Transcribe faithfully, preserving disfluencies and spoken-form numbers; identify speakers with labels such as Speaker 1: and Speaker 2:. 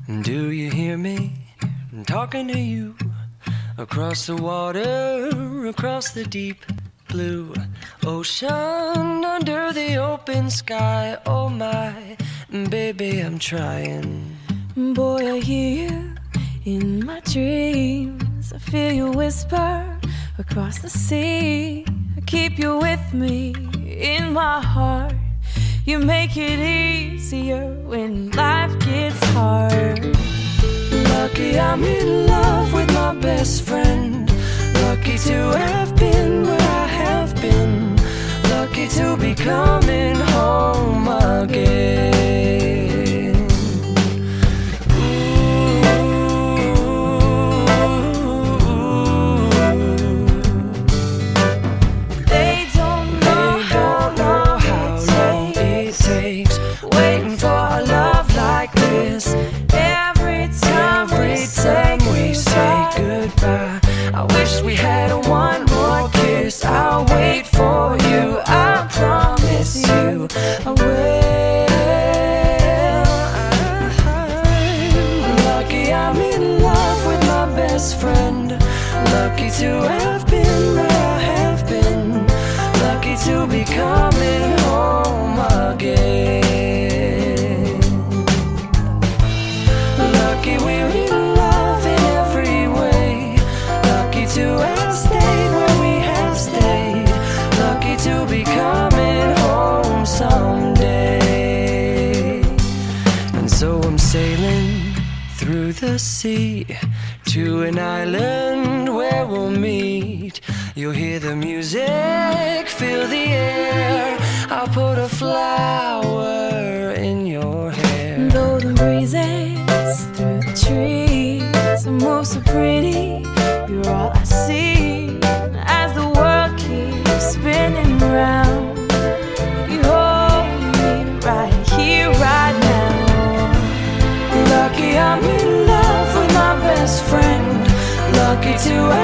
Speaker 1: Do you hear me? I'm talking to you. Across the water, across the deep blue ocean, under the open sky. Oh my, baby, I'm trying.
Speaker 2: Boy, I hear you in my dreams. I feel you whisper across the sea. I keep you with me in my heart. You make it easier when life gets hard.
Speaker 1: Lucky I'm in love with my best friend. Lucky to have been where I have been. Lucky to be coming home again.
Speaker 2: They don't know how long it takes
Speaker 1: Waiting for a love like this.
Speaker 2: every time
Speaker 1: Every time we say goodbye, I wish we had one more kiss. I'll wait for you, I promise you I will. Lucky I'm in love with my best friend. Lucky to have been where I have been. Lucky to be coming home again. Lucky we're in love in every way. Lucky to have stayed where we have stayed. Lucky to be coming home someday. And so I'm sailing through the sea to an island where we'll meet. You'll hear the music, feel the air. I'll put a flower in your hair.
Speaker 2: golden breezes through the trees move so pretty. You're all I see as the world keeps spinning round. You hold me right here, right now.
Speaker 1: Lucky I'm in love with my best friend. Lucky to